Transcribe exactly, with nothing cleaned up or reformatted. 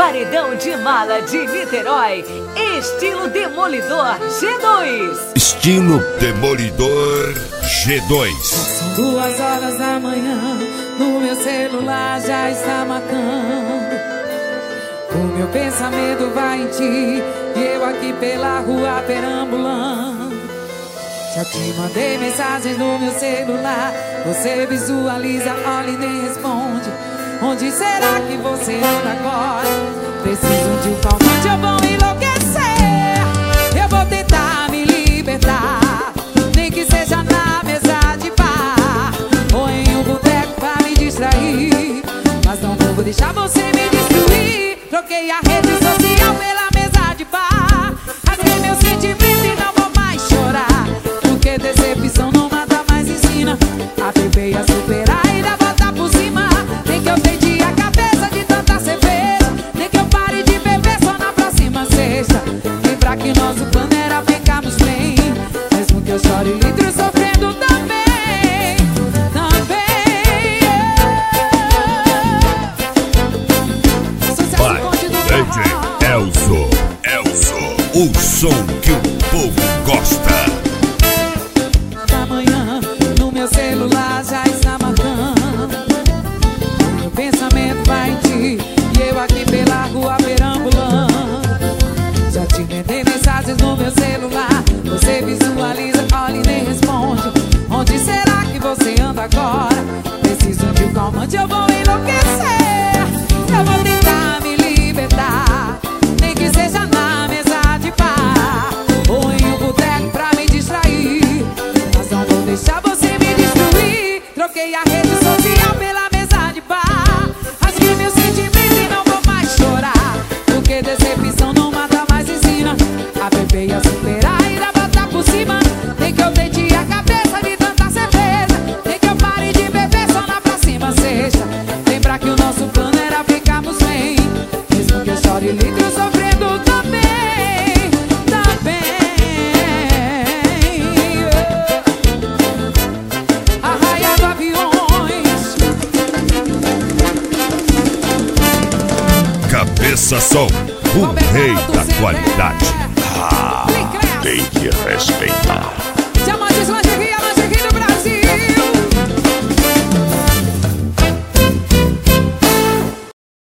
Paredão de Mala de Niterói, estilo Demolidor G dois. Estilo Demolidor G dois. São duas horas da manhã, no meu celular já está marcando. O meu pensamento vai em ti, e eu aqui pela rua perambulando. Já te mandei mensagens no meu celular, você visualiza, olha e nem responde. Onde será que você anda agora? Preciso de um calmante, eu vou enlouquecer. Eu vou tentar me libertar, nem que seja na mesa de bar ou em um boteco pra me distrair. Mas não vou deixar você me destruir. Troquei a rede social pela mesa de bar, rasguei meu sentimento e não vou mais chorar, porque decepção não nada mais ensina a beber e a superar e dar volta por cima. Nem que eu perdi a cabeça de tanta cerveja, nem que eu pare de beber só na próxima sexta. Lembrar que nosso plano era ficarmos bem, mesmo que eu chore litros sofrendo também, também. Vai, D J Elzo, Elzo, o som que o povo gosta. Da manhã, no meu celular já está marcando. Meu pensamento vai em ti, e eu aqui pela rua perambulando. Já te mandei mensagens no meu celular, você visualiza, olha e nem responde. Onde será que você anda agora? Preciso de um calmante, eu vou enlouquecer. Eu vou tentar me libertar, nem que seja na mesa de bar ou em um boteco pra me distrair. Mas não vou deixar você me destruir. Troquei a rede social pela mesa de bar, rasguei meu sentimento e não vou mais chorar, porque decepção não mata mais ensina a beber e a superar e dar volta por cima. Nem que eu tente a cabeça de tanta cerveja, nem que eu pare de beber só na próxima sexta. Lembrar que o nosso plano era ficarmos bem, mesmo que eu chore litros sofrendo também, também. Arraiado aviões, Cabeça Som, o rei da qualidade. Ah, tem que respeitar.